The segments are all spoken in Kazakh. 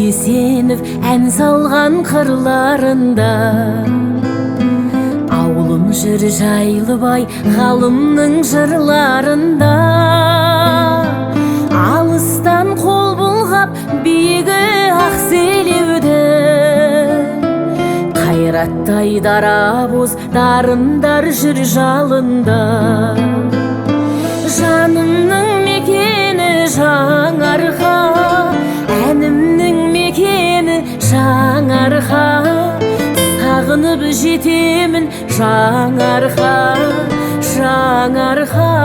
Есенов ән салған қырларында. Ауылым жүр Жайлыбай ғалымның жырларында. Алыстан қол бұлғап биігі ақселеуді, қайраттай дарабоз дарындар жүр жалында. Жанымның мекені Жаңарқа, әнімнің мекені Жаңарқа. Сағынып жетемін Жаңарқа, Жаңарқа.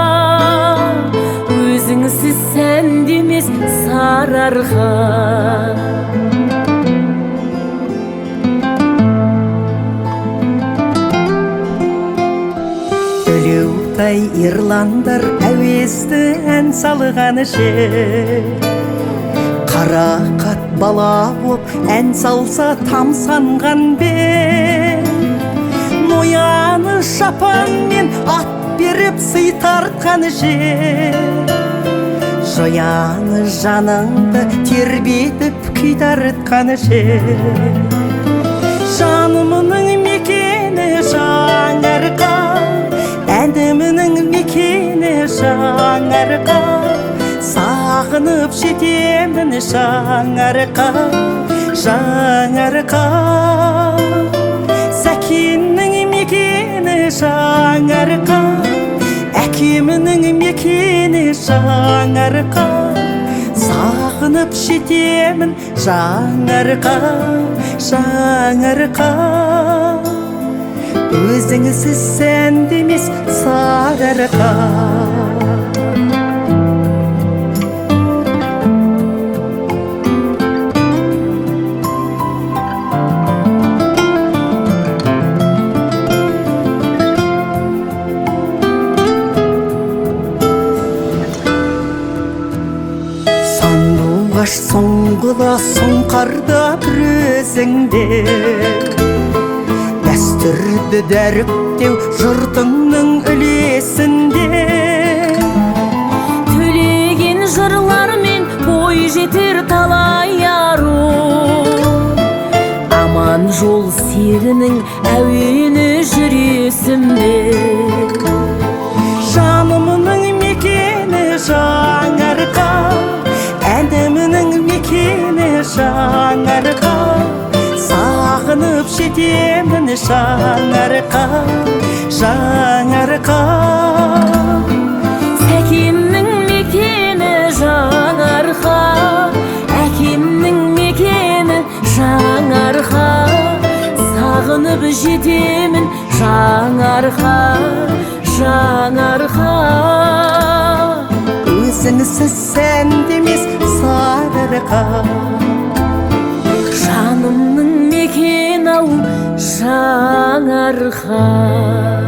Өзіңсіз сәндемес сарыарқа. Төлеутай ирландар әуезді ән салғаны же. Қарақат бала боп ән салса тамсанған бе. Нояны шапанмен ат беріп сый тартқаны же. Жояны жаныңды тербетіп күй тартқаны же. Жанымның мекені Жаңарқа, әнімнің мекені Жаңарқа. Сағынып жетемін Жаңарқа, Жаңарқа. Сәкеннің мекені Жаңарқа, әкемнің мекені Жаңарқа. Сағынып жетемін Жаңарқа, Жаңарқа. Өзіңсіз сәндемес сарыарқа. Сандуғаш соңғыда сұңқарда бір өзіңде. Дәстүрді дәріптеу жұртыңның үлесінде. Төлеген жырлармен бой жетер талай ару. Аман жол серінің әуені жүресімде. Жанымның мекені Жаңарқа, әнімнің мекені Жаңарқа. Сағынып жетемін Жаңарқа, Жаңарқа. Сәкеннің мекені Жаңарқа, әкемнің мекені Жаңарқа. Сағынып жетемін Жаңарқа, Жаңарқа. Өзіңсіз сәндемес сарыарқа. Жанымның мекені ау Жаңарқа.